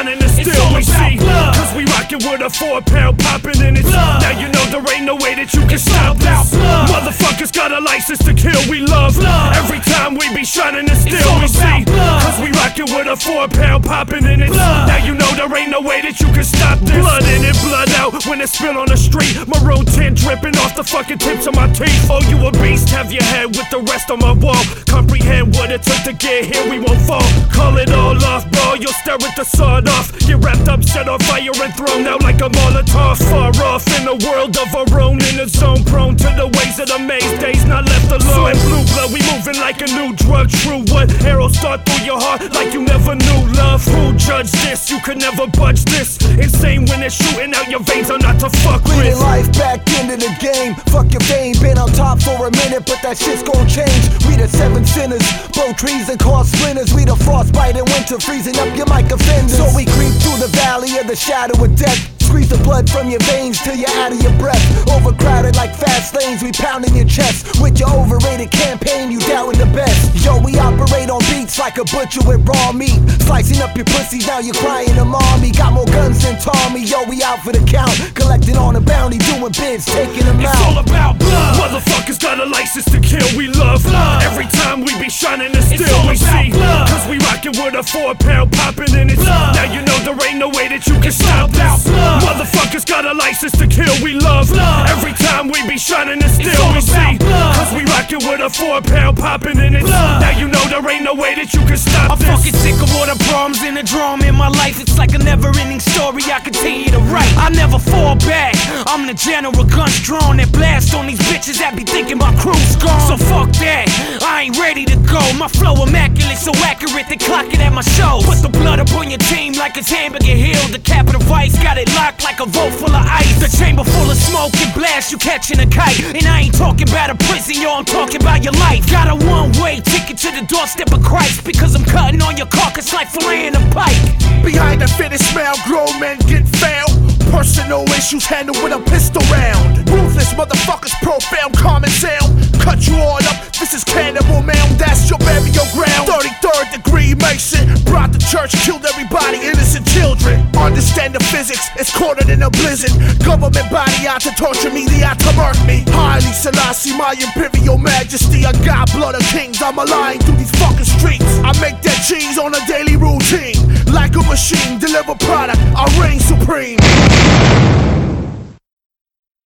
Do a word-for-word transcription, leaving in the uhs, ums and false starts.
shining and still we see. Blood. Cause we rockin' with a four pound poppin' in it. Blood. Now you know there ain't no way that you can it's stop this. Blood. Motherfuckers got a license to kill, we love. Blood. Every time we be shining and still we see. Blood. Cause we rockin' with a four pound poppin' in it. Blood. Now you know there ain't no way that you can stop this. Blood in it, blood out when it's spilled on the street. Maroon tint dripping off the fucking tips of my teeth. Oh, you a beast, have your head with the rest on my wall. Comprehend what it took to get here, we won't fall. Call it all off, bro, you'll stare at the sawed off. Get wrapped up, set on fire and thrown out like a Molotov. Far off in a world of our own, in a zone prone to the ways of the maze. Days not left alone. So blue blood, we moving like a new drug. True, what arrows start through your heart like you never knew love. Who judged this? You could never budge this. Insane when it's shooting out your veins, are not to fuck with. Bringing life back into the game. Fuck your fame, been on top for a minute, but that shit's gon' change. We the seven sinners, blow trees and cause splinters. We the frostbite in winter, freezing up your mic offenders. So we creep through the valley of the shadow of death. Squeeze the blood from your veins till you're out of your breath. Overcrowded like fast lanes, we pounding your chest. With your overrated campaign, you doubting the best. Yo, we operate on beats like a butcher with raw meat. Slicing up your pussy, now you're crying to mommy. Got more guns than Tommy, yo, we out for the count. Collecting on a bounty, doing bids, taking them out. It's all about blood. Motherfuckers got a license to kill, we love blood. Every time we be shining and still we see. Blood. Cause we rockin' with a four pound poppin' in it. Blood. Now you know there ain't no way that you can it's stop this. Blood. Motherfuckers got a license to kill, we love blood. Every time we be shining and still we see. Blood. Cause we rockin' with a four pound poppin' in it. Blood. Now you know there ain't no way that you can stop I'm this. I'm fucking sick of all the problems and the drama in my life. It's like a never-ending story I continue to write. I never fall back, I'm the general, guns drawn and blast on these bitches that be thinking my crew's gone. So fuck that, I ain't ready to go. My flow immaculate, so accurate they clock it at my shows. Put the blood up on your team like it's Hamburger Hill. The capital vice got it locked like a vault full of ice. The chamber full of smoke and blast, you catching a kite. And I ain't talking about a prison, yo, I'm talking about your life. Got a one-way ticket to the doorstep of Christ, because I'm cutting on your carcass like filleting a pike. Behind the finish smile, grown men get found. Personal issues handled with a pistol round. Ruthless motherfuckers, profound common sound. Cut you all up, this is Cannibal Mound. That's your burial ground. thirty-third degree Mason brought the church, killed everybody, innocent children. Understand the physics, it's colder than a blizzard. Government body out to torture me, they out to murk me. Haile Selassie, my imperial majesty. I got blood of kings, I'm aligned through these fucking streets. I make that cheese on a daily routine. Like a machine, deliver product, I reign supreme.